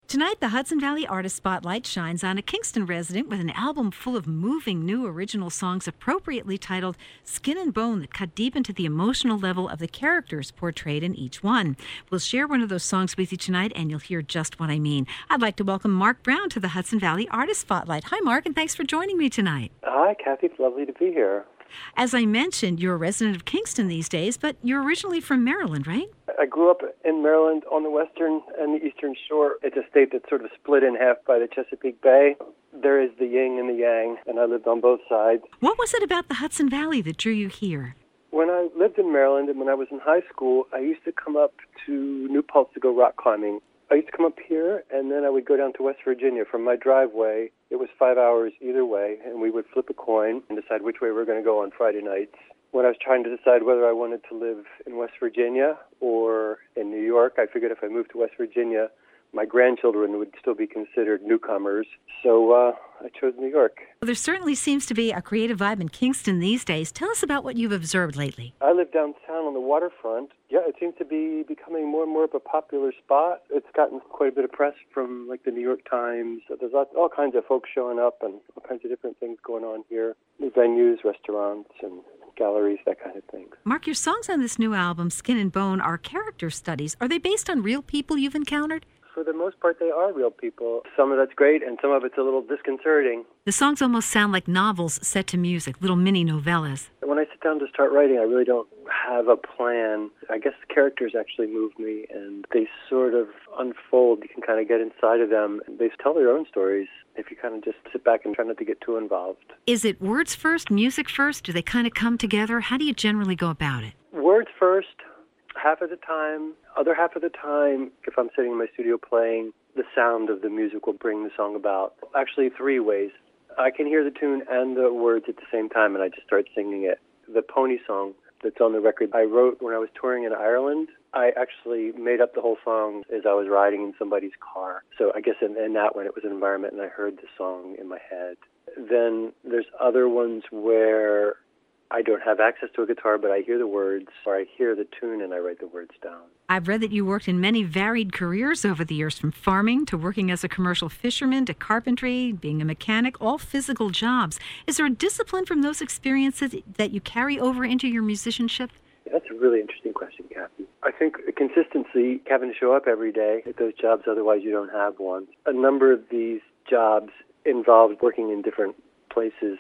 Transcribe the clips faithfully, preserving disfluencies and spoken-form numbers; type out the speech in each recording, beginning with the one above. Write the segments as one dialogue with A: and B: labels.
A: Tonight, the Hudson Valley Artist Spotlight shines on a Kingston resident with an album full of moving new original songs appropriately titled Skin and Bone that cut deep into the emotional level of the characters portrayed in each one. We'll share one of those songs with you tonight, and you'll hear just what I mean. I'd like to welcome Mark Brown to the Hudson Valley Artist Spotlight. Hi, Mark, and thanks for joining me tonight.
B: Hi, Kathy. It's lovely to be here.
A: As I mentioned, you're a resident of Kingston these days, but you're originally from Maryland, right?
B: I grew up in Maryland on the western and the eastern shore. It's a state that's sort of split in half by the Chesapeake Bay. There is the yin and the yang, and I lived on both sides.
A: What was it about the Hudson Valley that drew you here?
B: When I lived in Maryland and when I was in high school, I used to come up to New Paltz to go rock climbing. I used to come up here, and then I would go down to West Virginia. From my driveway, it was five hours either way, and we would flip a coin and decide which way we were going to go on Friday nights. When I was trying to decide whether I wanted to live in West Virginia or in New York, I figured if I moved to West Virginia, my grandchildren would still be considered newcomers. So uh, I chose New York.
A: Well, there certainly seems to be a creative vibe in Kingston these days. Tell us about what you've observed lately.
B: I live downtown on the waterfront. Yeah, it seems to be becoming more and more of a popular spot. It's gotten quite a bit of press from like the New York Times. There's lots, all kinds of folks showing up and all kinds of different things going on here. New venues, restaurants, and galleries, that kind of thing.
A: Mark, your songs on this new album, Skin and Bone, are character studies. Are they based on real people you've encountered?
B: For the most part, they are real people. Some of that's great, and some of it's a little disconcerting.
A: The songs almost sound like novels set to music, little mini novellas.
B: When I sit down to start writing, I really don't have a plan. I guess the characters actually move me, and they sort of unfold. You can kind of get inside of them. They tell their own stories if you kind of just sit back and try not to get too involved.
A: Is it words first, music first? Do they kind of come together? How do you generally go about it?
B: Words first. Half of the time, other half of the time, if I'm sitting in my studio playing, the sound of the music will bring the song about. Actually, three ways. I can hear the tune and the words at the same time, and I just start singing it. The Pony song that's on the record, I wrote when I was touring in Ireland. I actually made up the whole song as I was riding in somebody's car. So I guess in, in that one, it was an environment, and I heard the song in my head. Then there's other ones where I don't have access to a guitar, but I hear the words, or I hear the tune and I write the words down.
A: I've read that you worked in many varied careers over the years, from farming to working as a commercial fisherman to carpentry, being a mechanic, all physical jobs. Is there a discipline from those experiences that you carry over into your musicianship?
B: Yeah, that's a really interesting question, Kathy. I think consistency, having to show up every day at those jobs, otherwise you don't have one. A number of these jobs involved working in different places.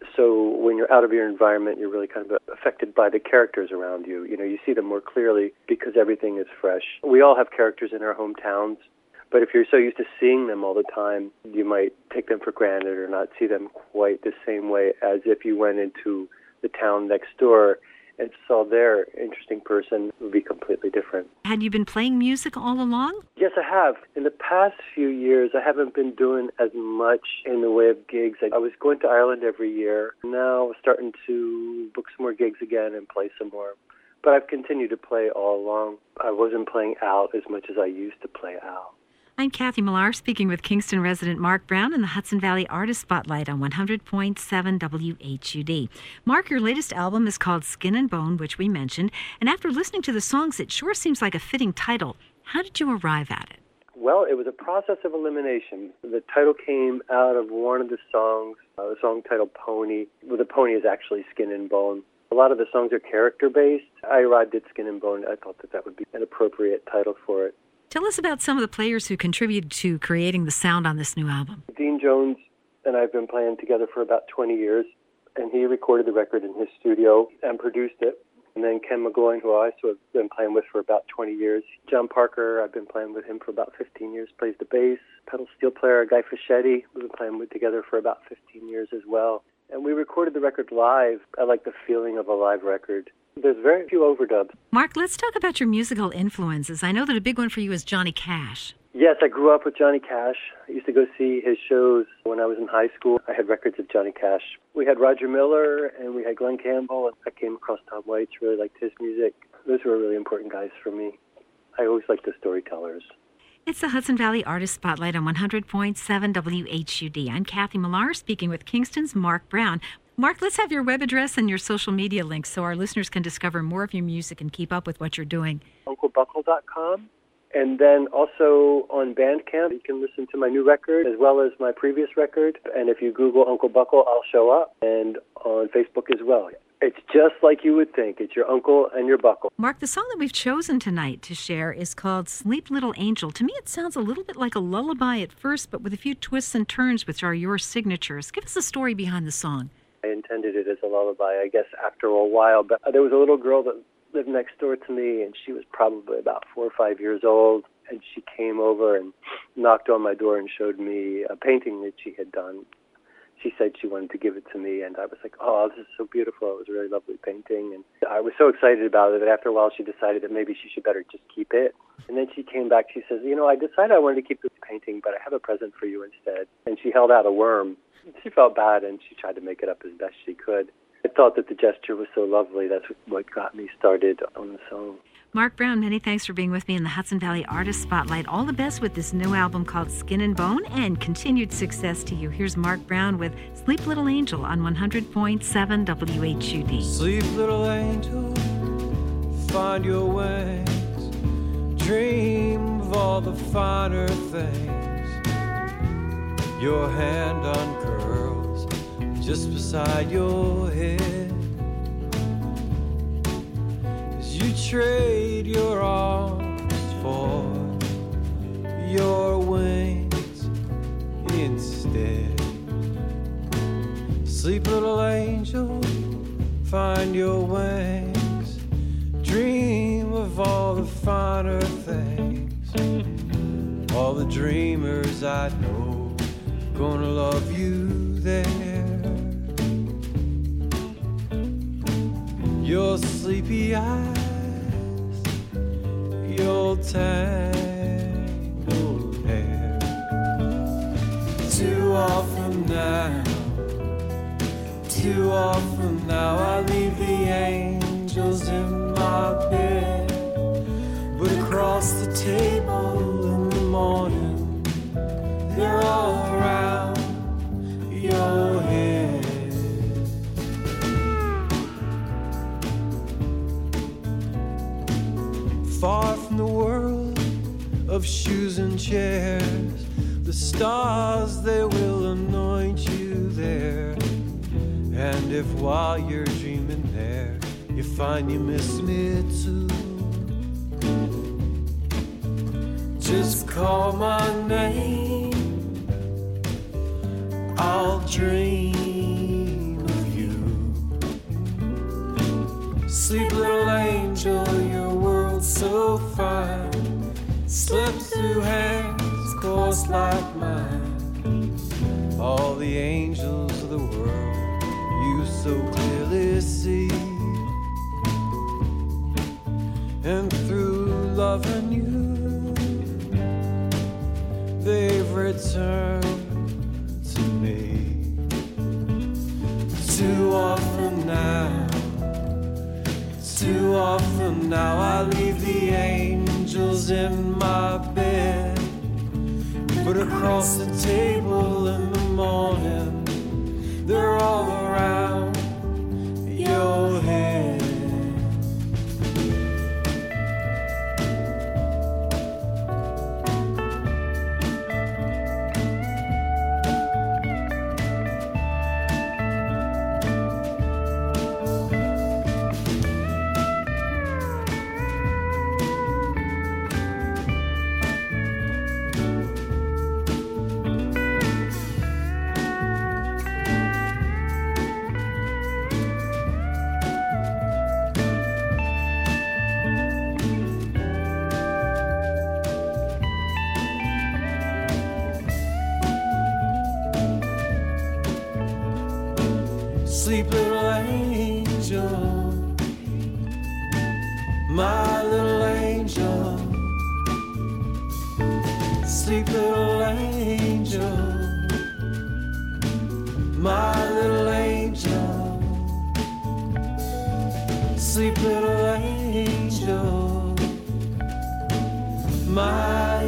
B: So when you're out of your environment, you're really kind of affected by the characters around you. You know, you see them more clearly because everything is fresh. We all have characters in our hometowns, but if you're so used to seeing them all the time, you might take them for granted or not see them quite the same way as if you went into the town next door and saw their interesting person. It would be completely different.
A: Had you been playing music all along?
B: Yes, I have. In the past few years, I haven't been doing as much in the way of gigs. I was going to Ireland every year. Now I'm starting to book some more gigs again and play some more. But I've continued to play all along. I wasn't playing out as much as I used to play out.
A: I'm Kathy Millar, speaking with Kingston resident Mark Brown in the Hudson Valley Artist Spotlight on one hundred point seven W H U D. Mark, your latest album is called Skin and Bone, which we mentioned, and after listening to the songs, it sure seems like a fitting title. How did you arrive at it?
B: Well, it was a process of elimination. The title came out of one of the songs, uh, the song titled Pony. Well, the pony is actually Skin and Bone. A lot of the songs are character-based. I arrived at Skin and Bone. I thought that that would be an appropriate title for it.
A: Tell us about some of the players who contributed to creating the sound on this new album.
B: Dean Jones and I have been playing together for about twenty years, and he recorded the record in his studio and produced it. And then Ken McGloin, who I also have been playing with for about twenty years. John Parker, I've been playing with him for about fifteen years, plays the bass. Pedal steel player Guy Fischetti, we've been playing with together for about fifteen years as well. And we recorded the record live. I like the feeling of a live record. There's very few overdubs.
A: Mark, let's talk about your musical influences. I know that a big one for you is Johnny Cash.
B: Yes, I grew up with Johnny Cash. I used to go see his shows when I was in high school. I had records of Johnny Cash. We had Roger Miller and we had Glenn Campbell. And I came across Tom Waits, really liked his music. Those were really important guys for me. I always liked the storytellers.
A: It's the Hudson Valley Artist Spotlight on one hundred point seven W H U D. I'm Kathy Millar, speaking with Kingston's Mark Brown. Mark, let's have your web address and your social media links so our listeners can discover more of your music and keep up with what you're doing.
B: Uncle Buckle dot com And then also on Bandcamp, you can listen to my new record as well as my previous record. And if you Google Uncle Buckle, I'll show up. And on Facebook as well. It's just like you would think. It's your uncle and your buckle.
A: Mark, the song that we've chosen tonight to share is called Sleep Little Angel. To me, it sounds a little bit like a lullaby at first, but with a few twists and turns, which are your signatures. Give us the story behind the song.
B: I intended it as a lullaby, I guess, after a while. But there was a little girl that lived next door to me, and she was probably about four or five years old. And she came over and knocked on my door and showed me a painting that she had done. She said she wanted to give it to me, and I was like, oh, this is so beautiful. It was a really lovely painting. And I was so excited about it that after a while she decided that maybe she should better just keep it. And then she came back. She says, you know, I decided I wanted to keep this painting, but I have a present for you instead. And she held out a worm. She felt bad, and she tried to make it up as best she could. I thought that the gesture was so lovely. That's what got me started on the song.
A: Mark Brown, many thanks for being with me in the Hudson Valley Artist Spotlight. All the best with this new album called Skin and Bone, and continued success to you. Here's Mark Brown with Sleep Little Angel on one hundred point seven W H U D.
C: Sleep, little angel, find your wings, dream of all the finer things. Your hand uncurls just beside your head. You trade your arms for your wings instead. Sleep, little angel, find your wings, dream of all the finer things. All the dreamers I know gonna love you there. Your sleepy eyes, your tangled hair. Too often now, too often now I leave the angels in my bed. But across the table in the morning, they're all around your head. Far from the world of shoes and chairs, the stars, they will anoint you there. And if while you're dreaming there, you find you miss me too, just call my name, I'll dream of you. Sleep, little angel, your world's so fine, slipped through hands coarse like mine. All the angels of the world you so clearly see, and through loving you, they've returned to me. Too often now, too often now I leave the angels in my bed. But across the table in the morning, they're all around your head. Sleep, little angel, my little angel. Sleep, little angel, my little angel. Sleep, little angel, my